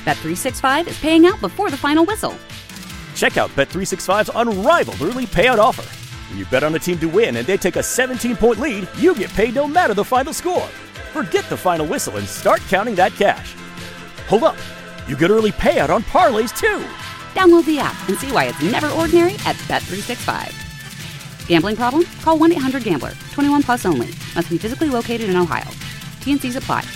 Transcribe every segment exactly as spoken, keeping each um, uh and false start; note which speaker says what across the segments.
Speaker 1: Bet three sixty-five is paying out before the final whistle.
Speaker 2: Check out Bet three sixty-five's unrivaled early payout offer. When you bet on a team to win and they take a seventeen-point lead, you get paid no matter the final score. Forget the final whistle and start counting that cash. Hold up. You get early payout on parlays, too.
Speaker 1: Download the app and see why it's never ordinary at Bet three sixty-five. Gambling problem? Call one eight hundred gambler. twenty-one plus only. Must be physically located in Ohio. T N Cs apply.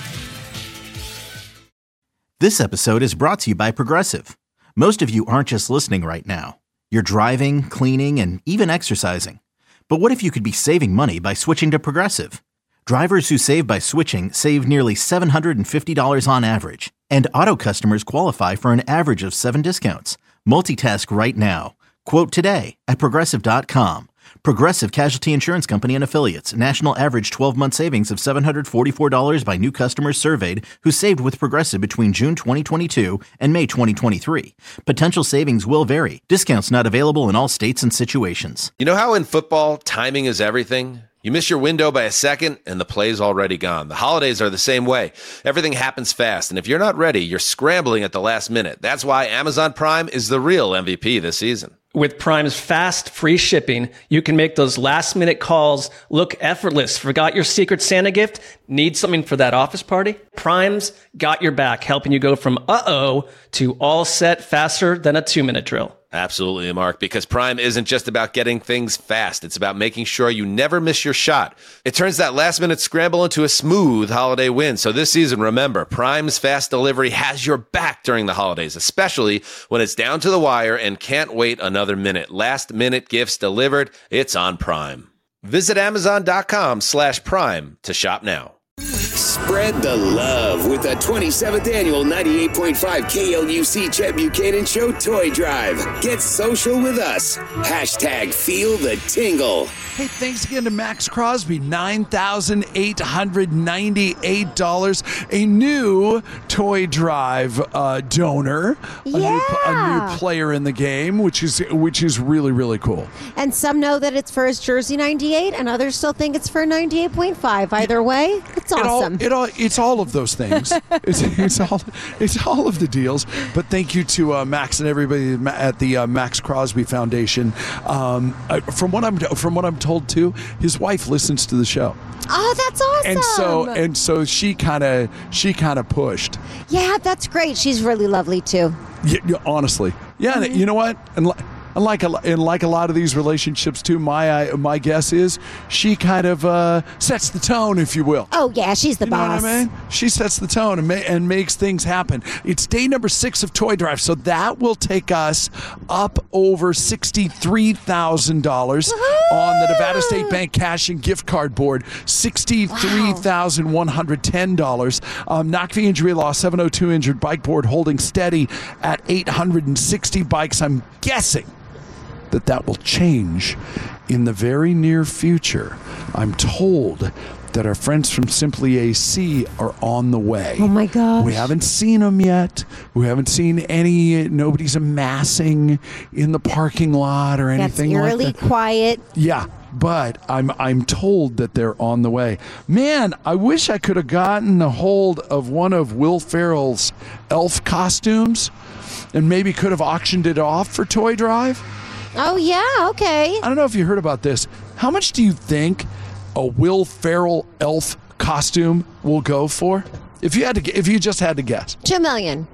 Speaker 3: This episode is brought to you by Progressive. Most of you aren't just listening right now. You're driving, cleaning, and even exercising. But what if you could be saving money by switching to Progressive? Drivers who save by switching save nearly seven hundred fifty dollars on average. And auto customers qualify for an average of seven discounts. Multitask right now. Quote today at Progressive dot com. Progressive Casualty Insurance Company and Affiliates. National average twelve-month savings of seven hundred forty-four dollars by new customers surveyed who saved with Progressive between June twenty twenty-two and May twenty twenty-three. Potential savings will vary. Discounts not available in all states and situations.
Speaker 4: You know how in football, timing is everything? You miss your window by a second, and the play's already gone. The holidays are the same way. Everything happens fast, and if you're not ready, you're scrambling at the last minute. That's why Amazon Prime is the real M V P this season.
Speaker 5: With Prime's fast, free shipping, you can make those last-minute calls look effortless. Forgot your Secret Santa gift? Need something for that office party? Prime's got your back, helping you go from uh-oh to all set faster than a two-minute drill.
Speaker 4: Absolutely, Mark, because Prime isn't just about getting things fast. It's about making sure you never miss your shot. It turns that last-minute scramble into a smooth holiday win. So this season, remember, Prime's fast delivery has your back during the holidays, especially when it's down to the wire and can't wait another minute. Last-minute gifts delivered. It's on Prime. Visit Amazon.com slash Prime to shop now.
Speaker 6: Spread the love with the twenty-seventh Annual ninety-eight point five K L U C Chet Buchanan Show Toy Drive. Get social with us. Hashtag feel the tingle.
Speaker 7: Hey, thanks again to Max Crosby. nine thousand eight hundred ninety-eight dollars. A new Toy Drive uh, donor.
Speaker 8: Yeah.
Speaker 7: A new, a new player in the game, which is which is really, really cool.
Speaker 8: And some know that it's for his jersey ninety-eight, and others still think it's for ninety-eight point five. Either way, it's awesome.
Speaker 7: It all, it all, it's all of those things. it's, it's all it's all of the deals. But thank you to uh, Max and everybody at the uh, Max Crosby Foundation. Um, uh, from what I'm from what I'm told too, his wife listens to the show.
Speaker 8: Oh, that's awesome!
Speaker 7: And so and so she kind of she kind of pushed.
Speaker 8: Yeah, that's great. She's really lovely too.
Speaker 7: Yeah, yeah, honestly, yeah. Mm-hmm. You know what? And. And like a, and like a lot of these relationships, too, my my guess is she kind of uh, sets the tone, if you will.
Speaker 8: Oh, yeah, she's the
Speaker 7: you
Speaker 8: boss.
Speaker 7: Know what I mean? She sets the tone and, ma- and makes things happen. It's day number six of Toy Drive, so that will take us up over sixty-three thousand dollars on the Nevada State Bank cash and gift card board, sixty-three thousand one hundred ten dollars. Um, Knock V Injury Law, seven oh two injured bike board holding steady at eight hundred sixty bikes. I'm guessing that that will change in the very near future. I'm told that our friends from Simply A C are on the way.
Speaker 8: Oh my gosh.
Speaker 7: We haven't seen them yet. We haven't seen any, nobody's amassing in the parking lot or anything
Speaker 8: That's
Speaker 7: like
Speaker 8: eerily
Speaker 7: that.
Speaker 8: quiet.
Speaker 7: Yeah, but I'm I'm told that they're on the way. Man, I wish I could have gotten a hold of one of Will Ferrell's elf costumes and maybe could have auctioned it off for Toy Drive.
Speaker 8: Oh, yeah, okay.
Speaker 7: I don't know if you heard about this. How much do you think a Will Ferrell elf costume will go for? If you had to, if you just had to guess.
Speaker 8: Two million.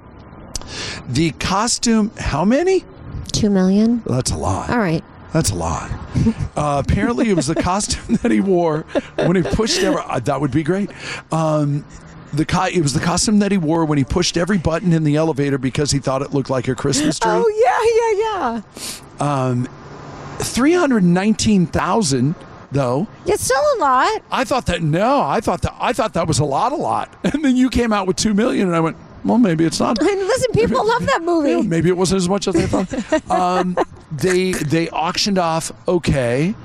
Speaker 7: The costume, how many?
Speaker 8: Two million.
Speaker 7: That's a lot.
Speaker 8: All right.
Speaker 7: That's a lot. Uh, apparently, it was the costume that he wore when he pushed every. Uh, that would be great. Um, the co- it was the costume that he wore when he pushed every button in the elevator because he thought it looked like a Christmas tree.
Speaker 8: Oh yeah, yeah, yeah.
Speaker 7: Um, three hundred nineteen thousand. Though
Speaker 8: it's still a lot.
Speaker 7: I thought that no, I thought that I thought that was a lot, a lot. And then you came out with two million, and I went, well, maybe it's not.
Speaker 8: Listen, people love that movie.
Speaker 7: Yeah, maybe it wasn't as much as they thought. um, they they auctioned off. Okay.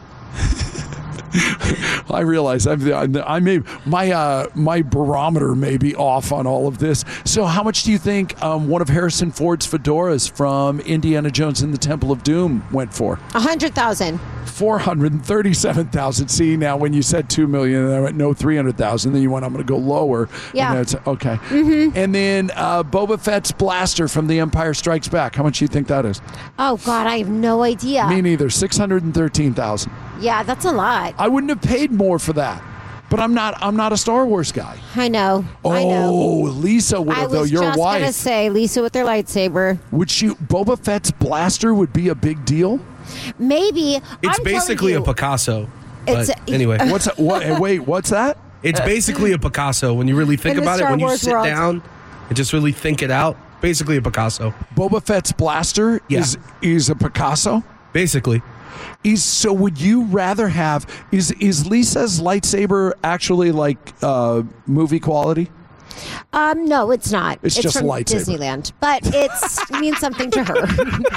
Speaker 7: I realize I'm, I may my uh, my barometer may be off on all of this. So, how much do you think um, one of Harrison Ford's fedoras from Indiana Jones and the Temple of Doom went for?
Speaker 8: A hundred thousand.
Speaker 7: four hundred thirty-seven thousand. See, now when you said two million dollars, and I went, no, three hundred thousand, then you went, I'm going to go lower.
Speaker 8: Yeah.
Speaker 7: And that's, okay.
Speaker 8: Mm-hmm.
Speaker 7: And then uh, Boba Fett's blaster from The Empire Strikes Back. How much do you think that is?
Speaker 8: Oh, God, I have no idea.
Speaker 7: Me neither. six hundred thirteen thousand.
Speaker 8: Yeah, that's a lot.
Speaker 7: I wouldn't have paid more for that. But I'm not I'm not a Star Wars guy.
Speaker 8: I know.
Speaker 7: Oh,
Speaker 8: I know.
Speaker 7: Lisa would
Speaker 8: I
Speaker 7: have, though,
Speaker 8: was
Speaker 7: your
Speaker 8: just
Speaker 7: wife.
Speaker 8: going to say, Lisa with their lightsaber.
Speaker 7: Would she, Boba Fett's blaster would be a big deal?
Speaker 8: Maybe.
Speaker 9: It's
Speaker 8: I'm
Speaker 9: basically
Speaker 8: you,
Speaker 9: a Picasso.
Speaker 8: It's
Speaker 9: But
Speaker 8: a-
Speaker 9: anyway.
Speaker 7: What's that? What, wait, what's that?
Speaker 9: It's basically a Picasso when you really think
Speaker 8: In the
Speaker 9: about it.
Speaker 8: Star
Speaker 9: When you
Speaker 8: Wars
Speaker 9: sit
Speaker 8: world.
Speaker 9: down and just really think it out. Basically a Picasso.
Speaker 7: Boba Fett's blaster
Speaker 9: Yeah.
Speaker 7: is is a Picasso?
Speaker 9: Basically.
Speaker 7: Is so would you rather have is is Lisa's lightsaber actually like uh, movie quality?
Speaker 8: Um, no, it's not.
Speaker 7: It's just
Speaker 8: from
Speaker 7: lightsaber.
Speaker 8: Disneyland, but it's means something to her.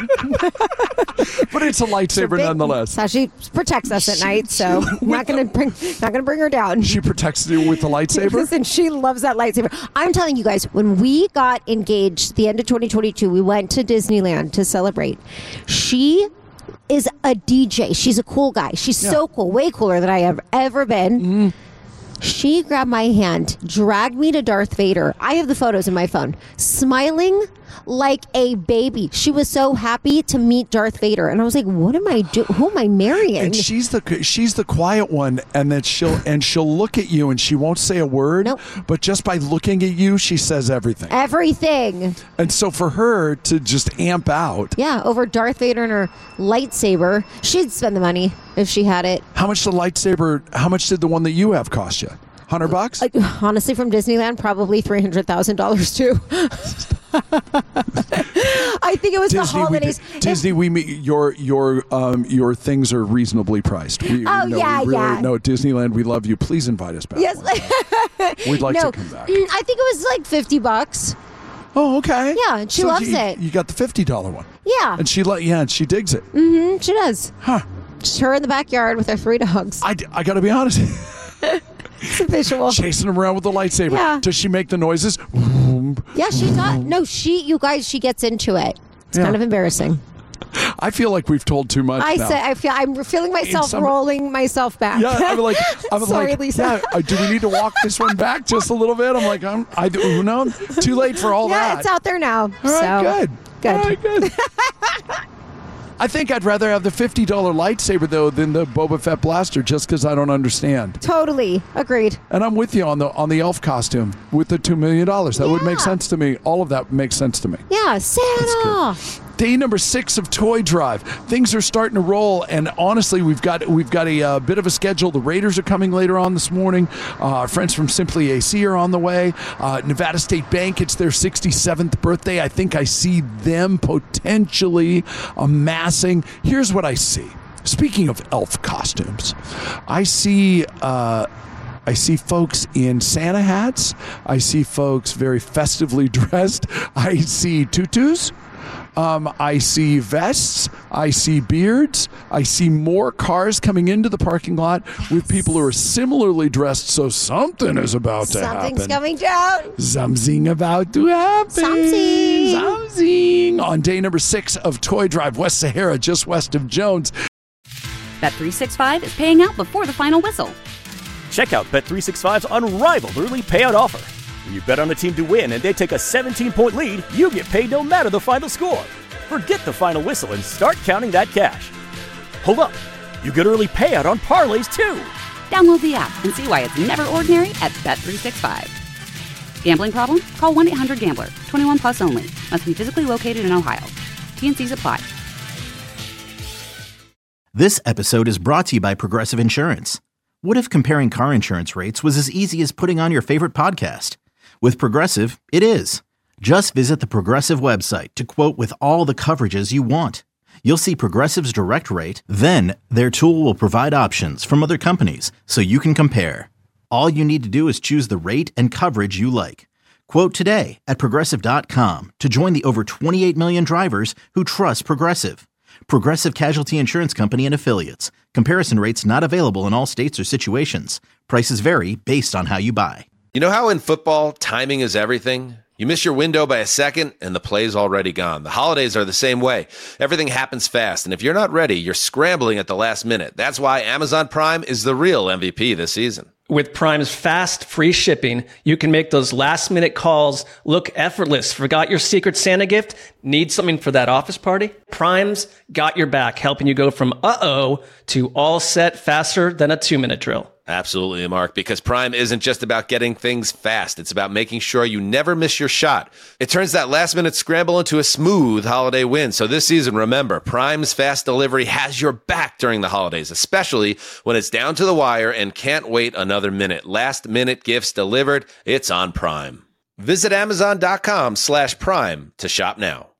Speaker 7: But it's a lightsaber
Speaker 8: Big-
Speaker 7: nonetheless.
Speaker 8: So she protects us at night, so I'm not gonna bring not gonna bring her down.
Speaker 7: She protects you with the lightsaber?
Speaker 8: Listen, she loves that lightsaber. I'm telling you guys, when we got engaged the end of twenty twenty-two, we went to Disneyland to celebrate. She is a D J. She's a cool guy. She's
Speaker 7: Yeah.
Speaker 8: so cool, way cooler than I have ever been.
Speaker 7: Mm-hmm.
Speaker 8: She grabbed my hand, dragged me to Darth Vader. I have the photos in my phone. Smiling like a baby. She was so happy to meet Darth Vader. And I was like, what am I doing? Who am I marrying?
Speaker 7: And she's the she's the quiet one, and then she'll and she'll look at you, and she won't say a word.
Speaker 8: Nope.
Speaker 7: But just by looking at you, she says everything.
Speaker 8: Everything.
Speaker 7: And so for her to just amp out,
Speaker 8: Yeah, over Darth Vader and her lightsaber. She'd spend the money if she had it.
Speaker 7: how much the lightsaber? How much did the one that you have cost you? Hundred bucks?
Speaker 8: Uh, honestly, from Disneyland, probably three hundred thousand dollars too. I think it was the
Speaker 7: Disney, we,
Speaker 8: holidays.
Speaker 7: do- Disney, we meet your your um your things are reasonably priced. We,
Speaker 8: Oh,
Speaker 7: no,
Speaker 8: yeah,
Speaker 7: we really,
Speaker 8: yeah.
Speaker 7: No, Disneyland, we love you. Please invite us back.
Speaker 8: Yes.
Speaker 7: We'd like
Speaker 8: no,
Speaker 7: to come back.
Speaker 8: mm, I think it was like fifty bucks.
Speaker 7: Oh, okay.
Speaker 8: Yeah, and she
Speaker 7: So
Speaker 8: loves
Speaker 7: you,
Speaker 8: it.
Speaker 7: You got the fifty dollar one,
Speaker 8: Yeah,
Speaker 7: and she let yeah, and she digs it.
Speaker 8: mm-hmm, she does.
Speaker 7: Huh?
Speaker 8: Just her in the backyard with her three dogs.
Speaker 7: I, I got to be honest.
Speaker 8: It's a visual.
Speaker 7: Chasing him around with the lightsaber.
Speaker 8: Yeah.
Speaker 7: Does she make the noises?
Speaker 8: Yeah, she does. No, she. You guys, she gets into it. It's
Speaker 7: Yeah.
Speaker 8: kind of embarrassing.
Speaker 7: I feel like we've told too much
Speaker 8: I
Speaker 7: now.
Speaker 8: say I feel I'm feeling myself
Speaker 7: some-
Speaker 8: rolling myself back.
Speaker 7: Yeah, I'm like, I'm
Speaker 8: Sorry,
Speaker 7: like,
Speaker 8: Lisa.
Speaker 7: yeah. uh, Do we need to walk this one back just a little bit? I'm like, I'm, I do. No, too late for all
Speaker 8: yeah,
Speaker 7: that.
Speaker 8: it's out there now.
Speaker 7: All right,
Speaker 8: so
Speaker 7: good.
Speaker 8: good.
Speaker 7: All right, good. I think I'd rather have the fifty dollar lightsaber though than the Boba Fett blaster, just because I don't understand.
Speaker 8: Totally agreed.
Speaker 7: And I'm with you on the on the elf costume with the two million dollars. That would make
Speaker 8: Yeah.
Speaker 7: sense to me. All of that makes sense to me.
Speaker 8: Yeah, Santa.
Speaker 7: Day number six of Toy Drive. Things are starting to roll, and honestly, we've got we've got a uh, bit of a schedule. The Raiders are coming later on this morning. Uh, our friends from Simply A C are on the way. Uh, Nevada State Bank, it's their sixty-seventh birthday. I think I see them potentially amassing. Here's what I see. Speaking of elf costumes, I see. Uh, I see folks in Santa hats. I see folks very festively dressed. I see tutus. Um, I see vests. I see beards. I see more cars coming into the parking lot with people who are similarly dressed. So something is about to
Speaker 8: Something's
Speaker 7: happen.
Speaker 8: coming down.
Speaker 7: Something about to happen.
Speaker 8: Something.
Speaker 7: Something. On day number six of Toy Drive, West Sahara, just west of Jones.
Speaker 1: Bet three sixty-five is paying out before the final whistle.
Speaker 2: Check out Bet three sixty-five's unrivaled early payout offer. When you bet on a team to win and they take a seventeen-point lead, you get paid no matter the final score. Forget the final whistle and start counting that cash. Hold up. You get early payout on parlays too.
Speaker 1: Download the app and see why it's never ordinary at Bet three sixty-five. Gambling problem? Call one eight hundred gambler. twenty-one plus only. Must be physically located in Ohio. T N Cs apply.
Speaker 3: This episode is brought to you by Progressive Insurance. What if comparing car insurance rates was as easy as putting on your favorite podcast? With Progressive, it is. Just visit the Progressive website to quote with all the coverages you want. You'll see Progressive's direct rate, then their tool will provide options from other companies so you can compare. All you need to do is choose the rate and coverage you like. Quote today at Progressive dot com to join the over twenty-eight million drivers who trust Progressive. Progressive Casualty Insurance Company and Affiliates. Comparison rates not available in all states or situations. Prices vary based on how you buy.
Speaker 4: You know how in football, timing is everything? You miss your window by a second, and the play's already gone. The holidays are the same way. Everything happens fast, and if you're not ready, you're scrambling at the last minute. That's why Amazon Prime is the real M V P this season.
Speaker 5: With Prime's fast, free shipping, you can make those last-minute calls look effortless. Forgot your Secret Santa gift? Need something for that office party? Prime's got your back, helping you go from uh-oh to all set faster than a two-minute drill.
Speaker 4: Absolutely, Mark, because Prime isn't just about getting things fast. It's about making sure you never miss your shot. It turns that last-minute scramble into a smooth holiday win. So this season, remember, Prime's fast delivery has your back during the holidays, especially when it's down to the wire and can't wait another minute. Last-minute gifts delivered. It's on Prime. Visit Amazon.com slash Prime to shop now.